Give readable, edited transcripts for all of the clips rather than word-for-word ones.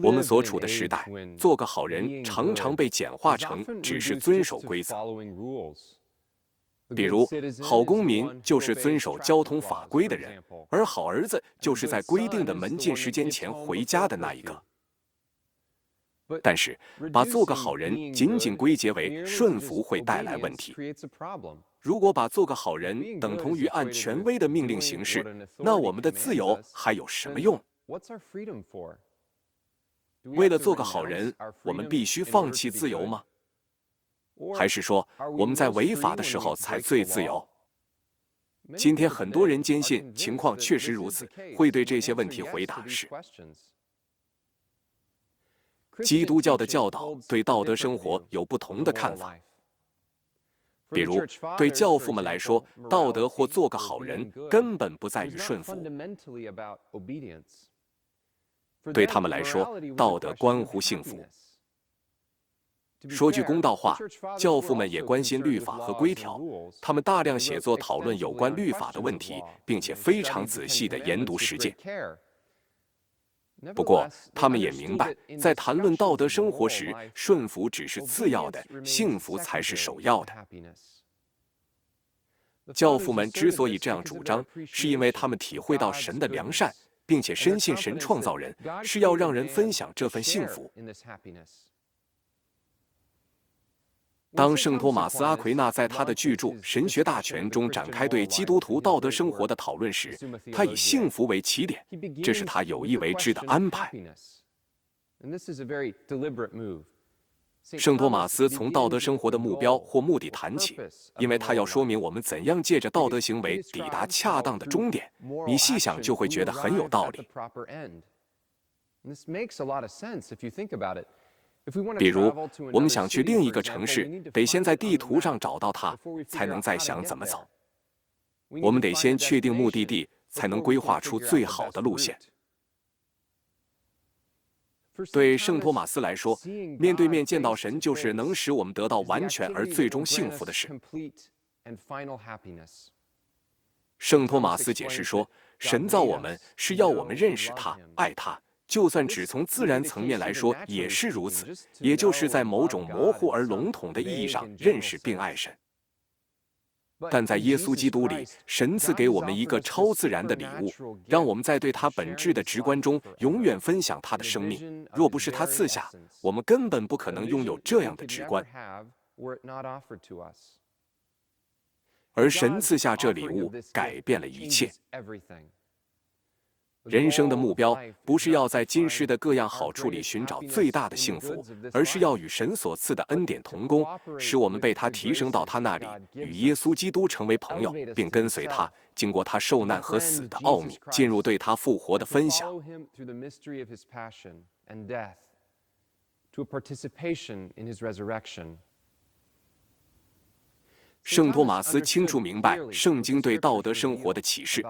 我们所处的时代，做个好人常常被简化成只是遵守规则。比如，好公民就是遵守交通法规的人，而好儿子就是在规定的门禁时间前回家的那一个。但是，把做个好人仅仅归结为顺服会带来问题。如果把做个好人等同于按权威的命令行事，那我们的自由还有什么用？为了做个好人，我们必须放弃自由吗？还是说我们在违法的时候才最自由？今天很多人坚信情况确实如此，会对这些问题回答是。基督教的教导对道德生活有不同的看法。比如，对教父们来说，道德或做个好人根本不在于顺服。对他们来说，道德关乎幸福。说句公道话，教父们也关心律法和规条，他们大量写作讨论有关律法的问题，并且非常仔细地研读实践。不过，他们也明白，在谈论道德生活时，顺服只是次要的，幸福才是首要的。教父们之所以这样主张，是因为他们体会到神的良善，并且深信神创造人是要让人分享这份幸福。当圣托马斯·阿奎那在他的巨著《神学大全》中展开对基督徒道德生活的讨论时，他以幸福为起点，这是他有意为之的安排。圣托马斯从道德生活的目标或目的谈起，因为他要说明我们怎样借着道德行为抵达恰当的终点。你细想就会觉得很有道理。比如，我们想去另一个城市，得先在地图上找到它，才能再想怎么走。我们得先确定目的地，才能规划出最好的路线。对圣托马斯来说，面对面见到神就是能使我们得到完全而最终幸福的事。圣托马斯解释说，神造我们是要我们认识他、爱他。就算只从自然层面来说也是如此，也就是在某种模糊而笼统的意义上认识并爱神。但在耶稣基督里，神赐给我们一个超自然的礼物，让我们在对他本质的直观中永远分享他的生命。若不是他赐下，我们根本不可能拥有这样的直观。而神赐下这礼物，改变了一切。人生的目标不是要在今世的各样好处里寻找最大的幸福，而是要与神所赐的恩典同工，使我们被他提升到他那里，与耶稣基督成为朋友，并跟随他，经过他受难和死的奥秘，进入对他复活的分享。圣托马斯清楚明白圣经对道德生活的启示。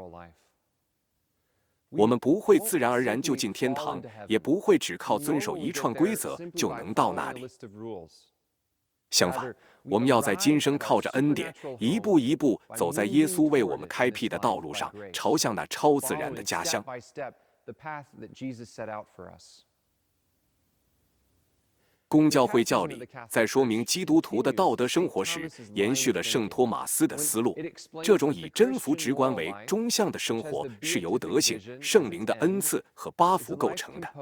我们不会自然而然就进天堂，也不会只靠遵守一串规则就能到那里。相反，我们要在今生靠着恩典，一步一步走在耶稣为我们开辟的道路上，朝向那超自然的家乡。公教会教理在说明基督徒的道德生活时，延续了圣托马斯的思路。这种以真福直观为中向的生活，是由德性、圣灵的恩赐和八福构成的。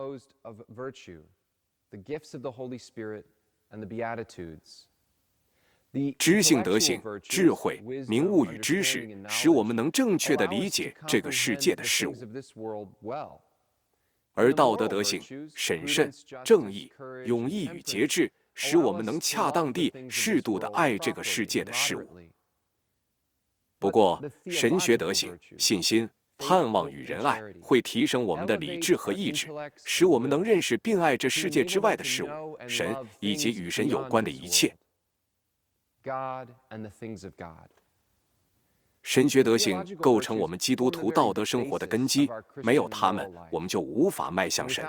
知性德性、智慧、明悟与知识，使我们能正确地理解这个世界的事物。而道德德性、审慎、正义、勇毅与节制，使我们能恰当地、适度地爱这个世界的事物。不过，神学德性、信心、盼望与仁爱会提升我们的理智和意志，使我们能认识并爱这世界之外的事物、神以及与神有关的一切。神学德性构成我们基督徒道德生活的根基，没有它们，我们就无法迈向神。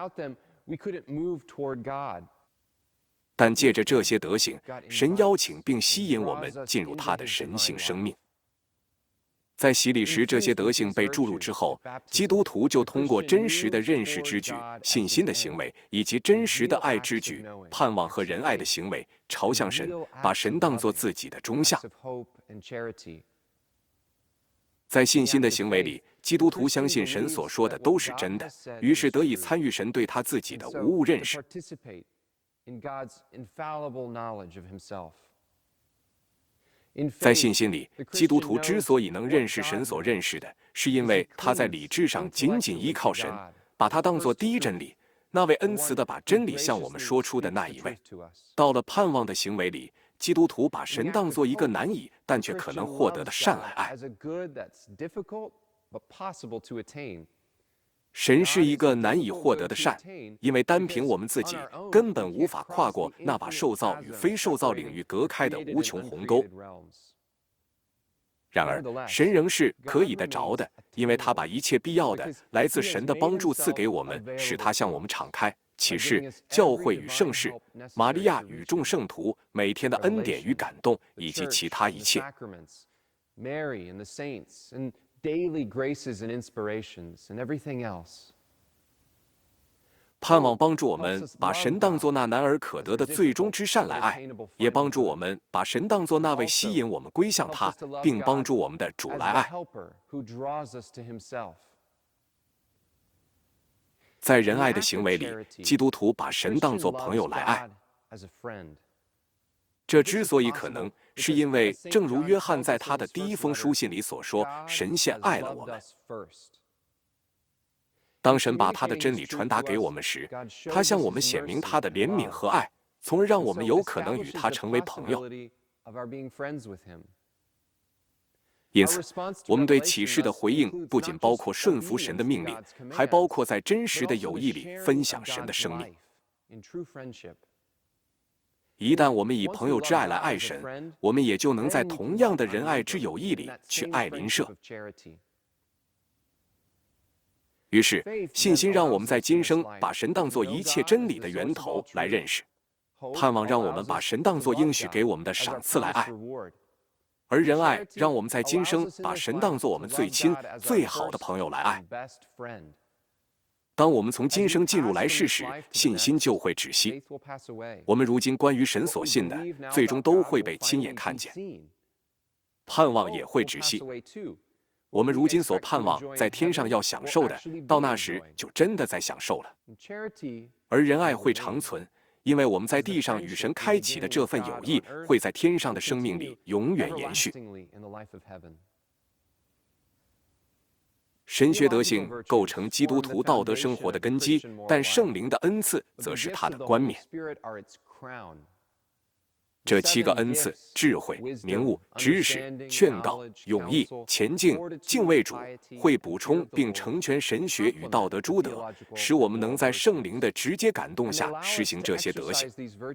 但借着这些德性，神邀请并吸引我们进入他的神性生命。 在洗礼时，这些德性被注入之后，基督徒就通过真实的认识之举、信心的行为，以及真实的爱之举、盼望和仁爱的行为，朝向神，把神当作自己的中相。在信心的行为里，基督徒相信神所说的都是真的，于是得以参与神对他自己的无误认识。在信心里，基督徒之所以能认识神所认识的，是因为他在理智上紧紧依靠神，把他当作第一真理，那位恩慈的把真理向我们说出的那一位。到了盼望的行为里，基督徒把神当作一个难以但却可能获得的善来爱。神是一个难以获得的善，因为单凭我们自己根本无法跨过那把受造与非受造领域隔开的无穷鸿沟。然而，神仍是可以得着的，因为他把一切必要的来自神的帮助赐给我们，使他向我们敞开。启示、教会与圣事、玛利亚与众圣徒每天的恩典与感动，以及其他一切。 daily graces and inspirations and everything else. 盼望帮助我们把神当作那难而可得的最终之善来爱，也帮助我们把神当作那位吸引我们归向他，并帮助我们的主来爱。在仁爱的行为里，基督徒把神当作朋友来爱。这之所以可能，是因为正如约翰在他的第一封书信里所说，神先爱了我们。当神把他的真理传达给我们时，他向我们显明他的怜悯和爱，从而让我们有可能与他成为朋友。因此，我们对启示的回应不仅包括顺服神的命令，还包括在真实的友谊里分享神的生命。一旦我们以朋友之爱来爱神，我们也就能在同样的仁爱之友谊里去爱邻舍。于是，信心让我们在今生把神当作一切真理的源头来认识，盼望让我们把神当作应许给我们的赏赐来爱，而仁爱让我们在今生把神当作我们最亲、最好的朋友来爱。当我们从今生进入来世时，信心就会止息。我们如今关于神所信的，最终都会被亲眼看见。盼望也会止息。我们如今所盼望在天上要享受的，到那时就真的在享受了。而仁爱会长存，因为我们在地上与神开启的这份友谊，会在天上的生命里永远延续。神学德性构成基督徒道德生活的根基，但圣灵的恩赐则是他的冠冕。这7个恩赐：智慧、明悟、知识、劝告、勇毅、前进、敬畏主，会补充并成全神学与道德诸德，使我们能在圣灵的直接感动下实行这些德行。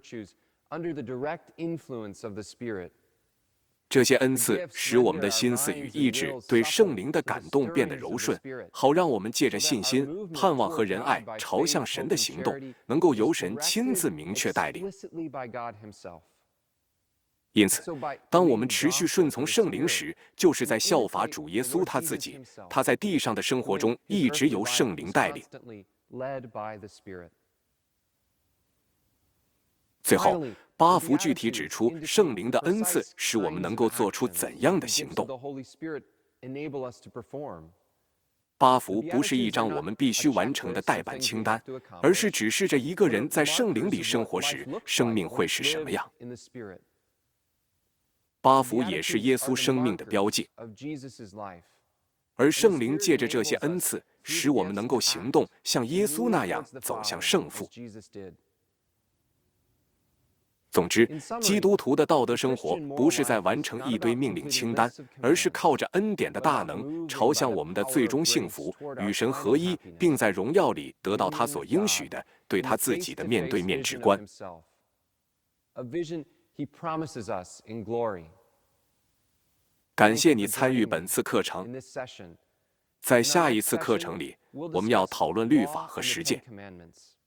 这些恩赐使我们的心思与意志对圣灵的感动变得柔顺，好让我们借着信心、盼望和仁爱朝向神的行动，能够由神亲自明确带领。因此，当我们持续顺从圣灵时，就是在效法主耶稣他自己，他在地上的生活中一直由圣灵带领。最后，八福具体指出圣灵的恩赐使我们能够做出怎样的行动。八福不是一张我们必须完成的待办清单，而是指示着一个人在圣灵里生活时，生命会是什么样。八福也是耶稣生命的标记，而圣灵借着这些恩赐，使我们能够行动，像耶稣那样走向圣父。总之，基督徒的道德生活不是在完成一堆命令清单，而是靠着恩典的大能，朝向我们的最终幸福，与神合一，并在荣耀里得到他所应许的对他自己的面对面之观。感谢你参与本次课程。在下一次课程里，我们要讨论律法和实践。